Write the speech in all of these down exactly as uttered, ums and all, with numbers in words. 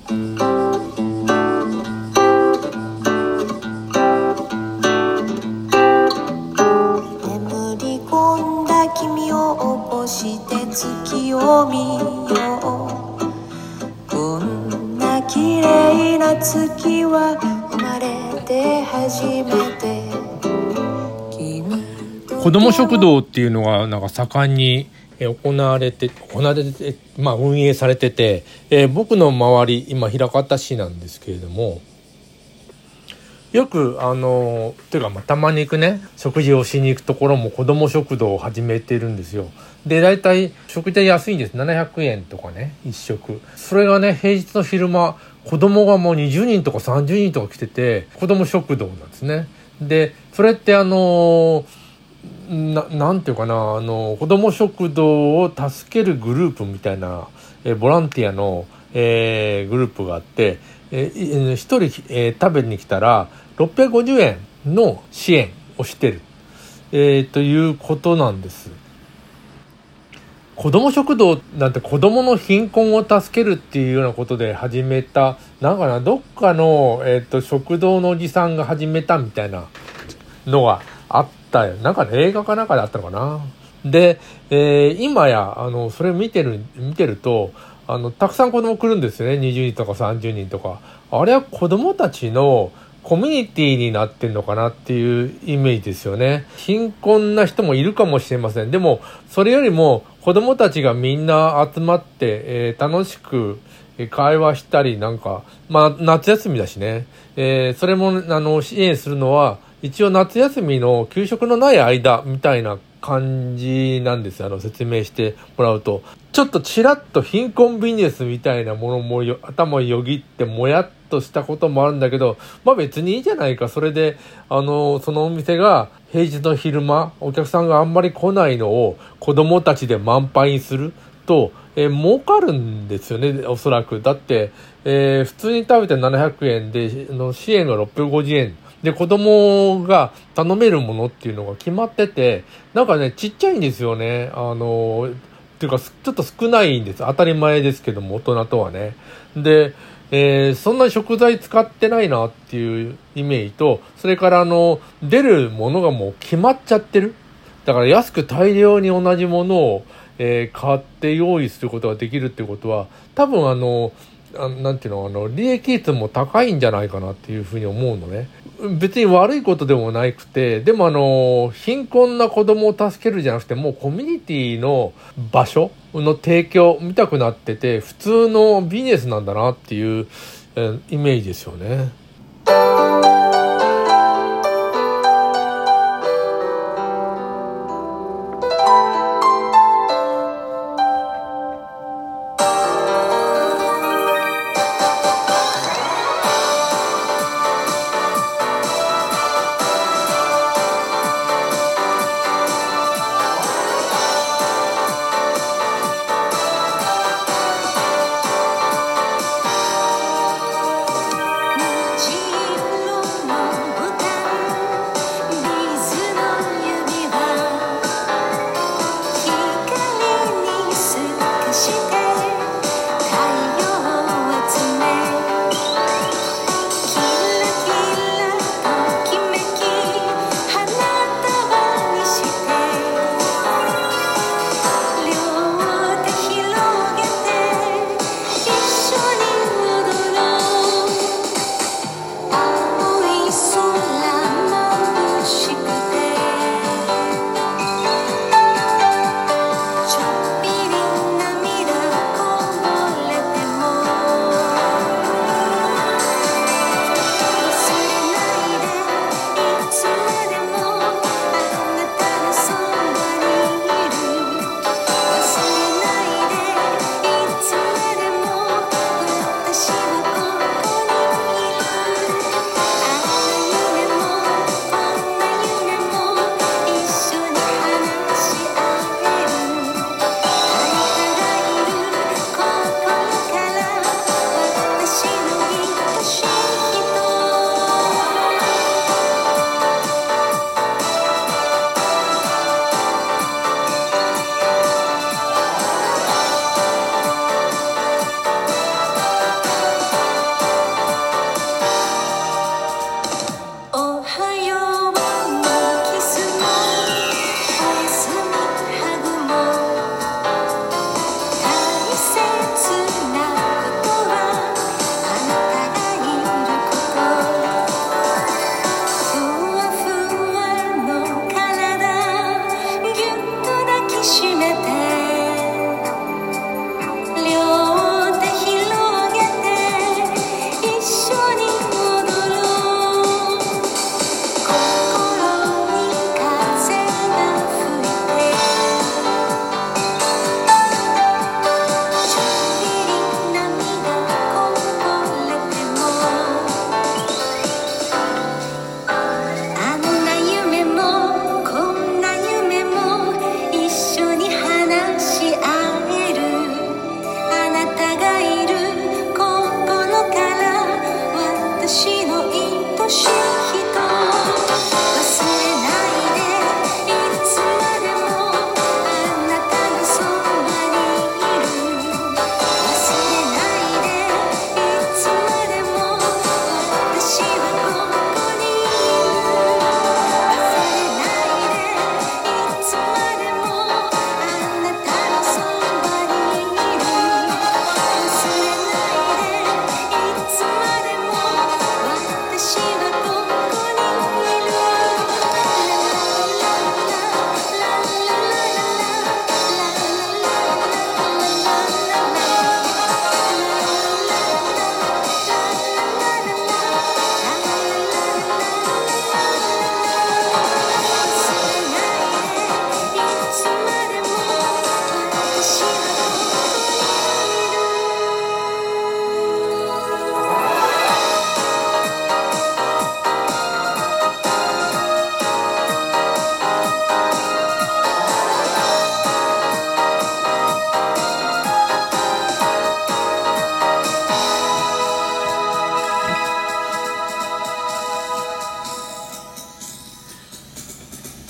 り込んだ君を起こして月を見よう。こんな綺麗な月は生まれて初めて。 子ども食堂っていうのがなんか盛んに行われて行われて、まあ、運営されてて、えー、僕の周り今枚方市なんですけれども、よくあのというか、まあ、たまに行くね食事をしに行くところも子ども食堂を始めてるんですよ。でだいたい食事は安いんです。ななひゃくえんとかね一食。それがね平日の昼間子供がもうにじゅうにんとかさんじゅうにんとか来てて子ども食堂なんですね。でそれってあのな, なんていうかなあの子ども食堂を助けるグループみたいなえボランティアの、えー、グループがあって、えー、ひとり、えー、食べに来たらろっぴゃくごじゅうえんの支援をしてる、えー、ということなんです。子ども食堂なんて子どもの貧困を助けるっていうようなことで始めたなんかなどっかの、えー、と食堂のおじさんが始めたみたいなのがあったよ。なんか、ね、映画かなんかであったのかな。で、えー、今やあのそれ見てる見てるとあのたくさん子供来るんですよね。にじゅうにんとかさんじゅうにんとか。あれは子供たちのコミュニティになってんのかなっていうイメージですよね。貧困な人もいるかもしれません。でもそれよりも子供たちがみんな集まって、えー、楽しく会話したりなんか、まあ夏休みだしね、えー、それもあの支援するのは一応夏休みの給食のない間みたいな感じなんです。あの説明してもらうとちょっとちらっと貧困ビジネスみたいなものもよ頭よぎってもやっとしたこともあるんだけど、まあ別にいいじゃないか。それであのそのお店が平日の昼間お客さんがあんまり来ないのを子供たちで満杯にすると、えー、儲かるんですよねおそらく。だって、えー、普通に食べてななひゃくえんでの支援がろっぴゃくごじゅうえんで子供が頼めるものっていうのが決まってて、なんかねちっちゃいんですよね。あのっていうかちょっと少ないんです。当たり前ですけども大人とはね。で、えー、そんなに食材使ってないなっていうイメージと、それからあの出るものがもう決まっちゃってる。だから安く大量に同じものを、えー、買って用意することができるってことは多分あのあなんていうのあの利益率も高いんじゃないかなっていうふうに思うのね。別に悪いことでもなくて、でもあの貧困な子供を助けるじゃなくてもうコミュニティの場所の提供見たくなってて普通のビジネスなんだなっていう、えー、イメージですよね。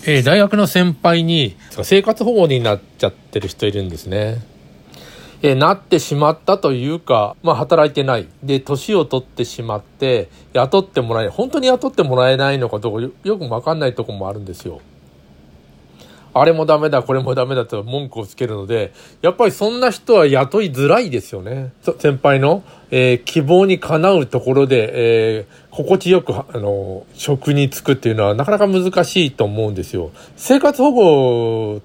えー、大学の先輩に生活保護になっちゃってる人いるんですね。えー、なってしまったというか、まあ働いてない。で、年を取ってしまって、雇ってもらえない。本当に雇ってもらえないのかどうか よ, よくわかんないところもあるんですよ。あれもダメだ、これもダメだと文句をつけるので、やっぱりそんな人は雇いづらいですよね。先輩の、えー、希望にかなうところで、えー、心地よく、あの、職に就くっていうのはなかなか難しいと思うんですよ。生活保護って、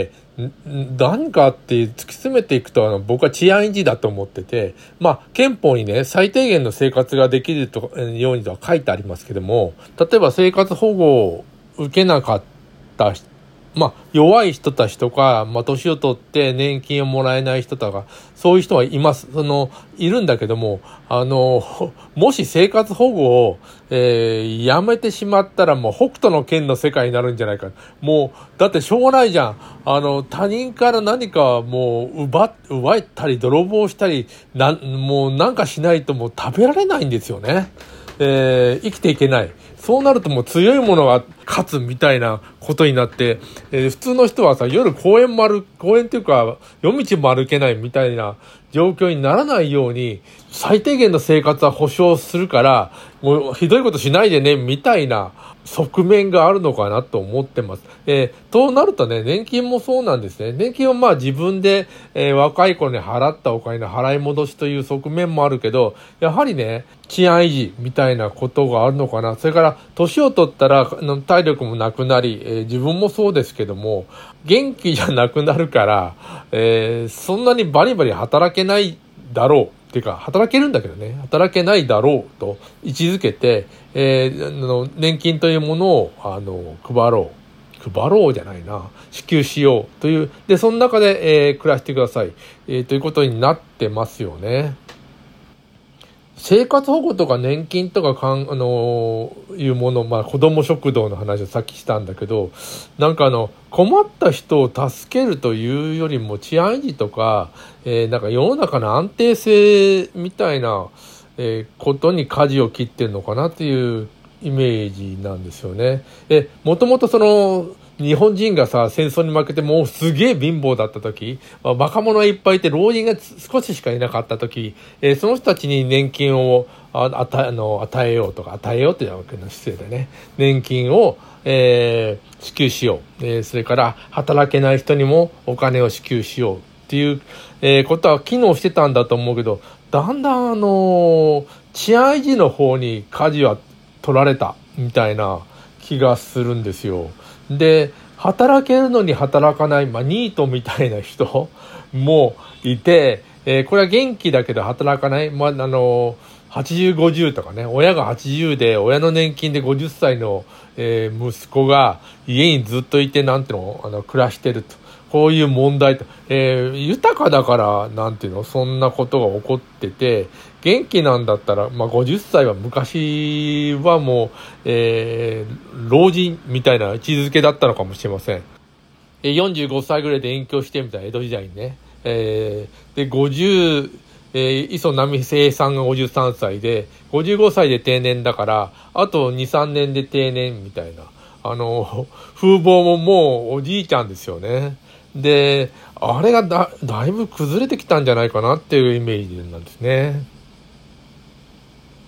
何かって突き詰めていくと、あの僕は治安維持だと思ってて、まあ憲法にね、最低限の生活ができるとようにとは書いてありますけども、例えば生活保護を受けなかった人、まあ、弱い人たちとか、まあ、年を取って年金をもらえない人とか、そういう人はいます。その、いるんだけども、あの、もし生活保護を、えー、やめてしまったらもう北斗の拳の世界になるんじゃないか。もう、だってしょうがないじゃん。あの、他人から何かもう奪、奪ったり泥棒したり、な、もうなんかしないともう食べられないんですよね。えー、生きていけない。そうなるともう強いものが勝つみたいなことになって、えー、普通の人はさ、夜公園も歩、公園っていうか夜道も歩けないみたいな状況にならないように、最低限の生活は保障するから、もうひどいことしないでね、みたいな側面があるのかなと思ってます。えー、となるとね、年金もそうなんですね。年金はまあ自分で、えー、若い頃に払ったお金の払い戻しという側面もあるけど、やはりね、治安維持みたいなことがあるのかな。それから、年を取ったら体力もなくなり、えー、自分もそうですけども、元気じゃなくなるから、えー、そんなにバリバリ働けないだろう。っていうか、働けるんだけどね、働けないだろうと位置づけて、えー、あの年金というものをあの配ろう。配ろうじゃないな。支給しようという。で、その中で、えー、暮らしてください、えー。ということになってますよね。生活保護とか年金とかかん、あのー、いうもの、まあ子ども食堂の話をさっきしたんだけど、なんかあの困った人を助けるというよりも治安維持とか、えー、なんか世の中の安定性みたいな、えー、ことに舵を切ってるのかなっていうイメージなんですよね。え、もともとその日本人がさ、戦争に負けてもうすげえ貧乏だった時、まあ、若者がいっぱいいて老人が少ししかいなかった時、えー、その人たちに年金をあ与え、あの与えようとか、与えようというわけの失礼でね、年金を、えー、支給しよう、えー、それから働けない人にもお金を支給しようっていう、えー、ことは機能してたんだと思うけど、だんだんあのー、治安維持の方に舵は取られたみたいな気がするんですよ。で、働けるのに働かない、まあ、ニートみたいな人もいて、えー、これは元気だけど働かない、まあ、あのはちじゅう、ごじゅうとかね、親がはちじゅうで親の年金でごじゅっさいの、えー、息子が家にずっといてなんていうの、あの暮らしてると。こういう問題と、えー、豊かだからなんていうの、そんなことが起こってて、元気なんだったら、まあ、ごじゅっさいは昔はもう、えー、老人みたいな位置づけだったのかもしれません。えー、よんじゅうごさいぐらいで隠居してみたいな江戸時代にね。えー、で、ごじゅう、えー、磯波清さんがごじゅうさんさいで、ごじゅうごさいで定年だから、あとに、さんねんで定年みたいな。あの、風貌ももうおじいちゃんですよね。で、あれがだ、だいぶ崩れてきたんじゃないかなっていうイメージなんですね。